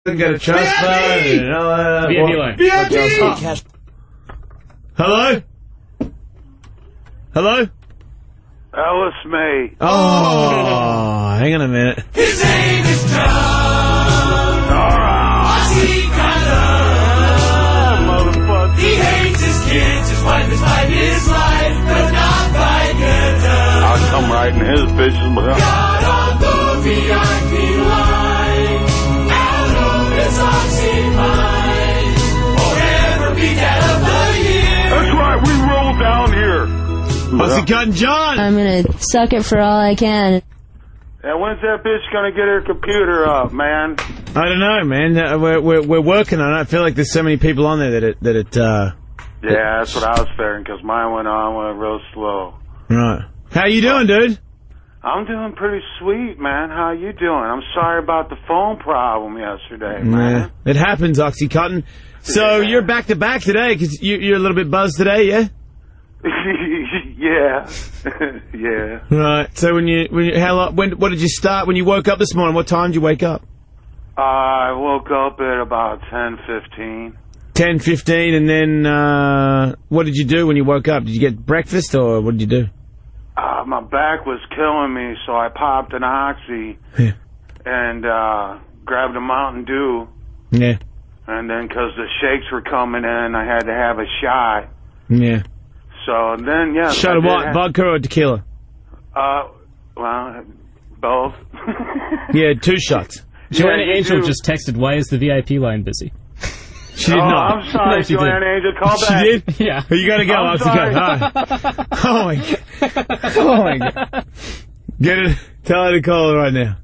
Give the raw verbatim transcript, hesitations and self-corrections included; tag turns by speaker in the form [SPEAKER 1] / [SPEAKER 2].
[SPEAKER 1] Get a trust fund.
[SPEAKER 2] V I P line.
[SPEAKER 1] V I P. Hello? Hello?
[SPEAKER 3] Ellis May.
[SPEAKER 1] Oh, hang on a minute.
[SPEAKER 4] His name is John. Ozzy Connor. He hates his kids, his wife, his life, his life, but not by guitar.
[SPEAKER 3] I'll come right in his bitches.
[SPEAKER 4] Got on the V I P line. Out of his Oxy pine. Forever be dad of the year.
[SPEAKER 3] That's right, we roll down here.
[SPEAKER 1] What's the cutting, John?
[SPEAKER 5] I'm gonna suck it for all I can.
[SPEAKER 3] And when's that bitch gonna get her computer up, man?
[SPEAKER 1] I don't know, man. Uh, we're, we're we're working on it. I feel like there's so many people on there that it that it. Uh,
[SPEAKER 3] Yeah, that's what I was figuring, because mine went on went real slow.
[SPEAKER 1] Right. How you doing, dude?
[SPEAKER 3] I'm doing pretty sweet, man. How you doing? I'm sorry about the phone problem yesterday, man.
[SPEAKER 1] Yeah, it happens, Oxycontin. So
[SPEAKER 3] Yeah.
[SPEAKER 1] you're back to back today because you, you're a little bit buzzed today, yeah?
[SPEAKER 3] Yeah, yeah.
[SPEAKER 1] Right. So when you when you, how long, when what did you start when you woke up this morning? What time did you wake up?
[SPEAKER 3] Uh, I woke up at about ten fifteen.
[SPEAKER 1] Ten fifteen, and then uh, what did you do when you woke up? Did you get breakfast or what did you do?
[SPEAKER 3] Uh, my back was killing me, so I popped an Oxy
[SPEAKER 1] Yeah.
[SPEAKER 3] and uh, grabbed a Mountain Dew.
[SPEAKER 1] Yeah.
[SPEAKER 3] And then, because the shakes were coming in, I had to have a shot.
[SPEAKER 1] Yeah.
[SPEAKER 3] So then, yeah.
[SPEAKER 1] Shot of what? Vodka or tequila?
[SPEAKER 3] Uh, well, both.
[SPEAKER 1] Yeah, two shots.
[SPEAKER 2] Joanna
[SPEAKER 3] Yeah,
[SPEAKER 2] Angel
[SPEAKER 3] do.
[SPEAKER 2] just texted, why is the V I P line busy?
[SPEAKER 1] She did
[SPEAKER 3] oh,
[SPEAKER 1] not.
[SPEAKER 3] I'm sorry,
[SPEAKER 2] No, she
[SPEAKER 3] Joanna
[SPEAKER 2] did.
[SPEAKER 3] Angel. Call
[SPEAKER 1] She
[SPEAKER 3] back.
[SPEAKER 1] did?
[SPEAKER 2] Yeah.
[SPEAKER 1] Oh, you gotta go,
[SPEAKER 3] I'm
[SPEAKER 1] Oxycontin. All right. Oh, my God. Oh, my God. Get it. Tell her to call her right now.